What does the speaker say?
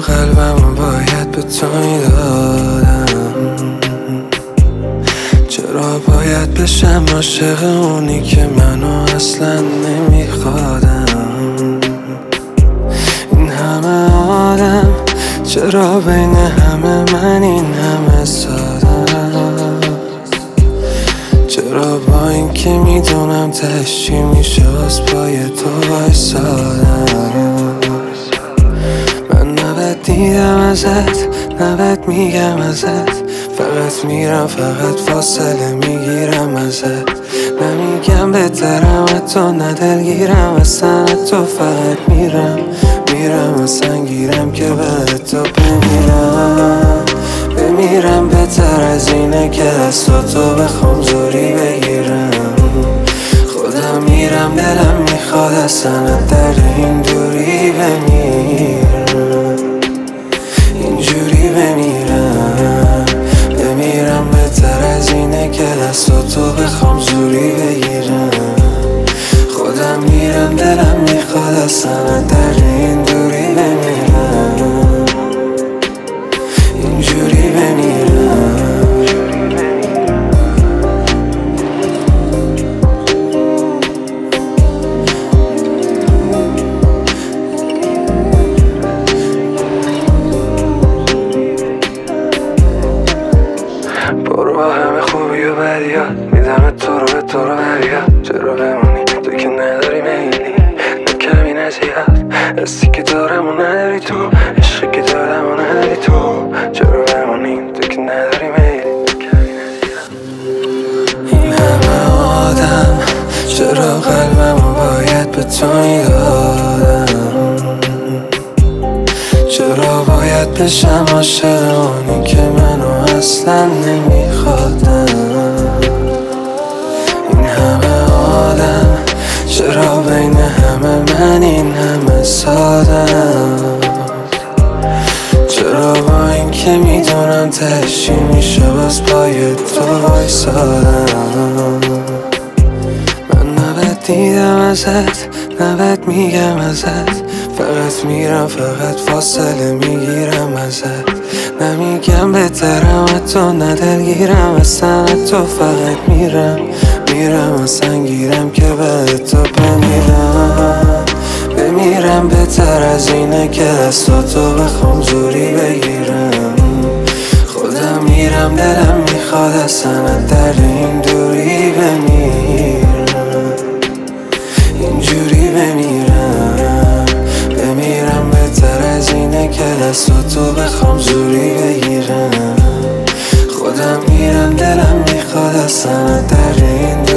قلبمو باید به تو میدادم؟ چرا باید بشم عاشق اونی که منو اصلا نمیخوادم؟ این همه آدم چرا بین همه من این همه سادم؟ چرا با این که میدونم تهش چی میشه از پای تو وایسادم؟ من نباید دیدم ازت، نباید میگم ازت، فقط میرم فقط فاصله میگیرم ازت. نمیگم بهترم تو، نه دلگیرم اصلا تو، فقط میرم اصلا گیرم که به تو بمیرم بهتر از اینه که دستاتو بخوام زوری بگیرم. خودم میرم دلم میخواد اصلا در این دوری بمیرم، اینجوری بمیرم بهتر از اینه که دستاتو بخوام زوری بگیرم. خودم میرم دلم میخواد اصلا در این دوری بمیرم، اینجوری برو با همه خوبی و بدیات، میدم تو رو بریاد. چرا بمونی تو که نداری میلی، نه کمی نه زیاد، حسی که دارم و نداری تو، عشقی که دارم و نداری تو. چرا بمونی تو که نداری میلی. این همه آدم چرا قلبمو باید به تو میدادم؟ چرا باید بشم عاشق اونی که منو اصلا نمیخوادم؟ این همه آدم چرا بین همه من این همه سادم؟ چرا با این که میدونم تهش چی میشه باز پای تو وایسادم؟ من نباید دیدم ازت، نباید میگم ازت، فقط میرم فقط فاصله میگیرم ازت. نمیگم بهترم تو، نه دلگیرم اصلا تو، فقط میرم اصلا گیرم که به تو بمیرم بهتر از اینه که دستاتو بخوام زوری بگیرم. خودم میرم دلم میخواد اصلا در این دوری بمیرم، اینجوری بمیرم بهتر از اینه که دستاتو بخوام زوری بگیرم. خودم میرم دلم میخواد اصلا در این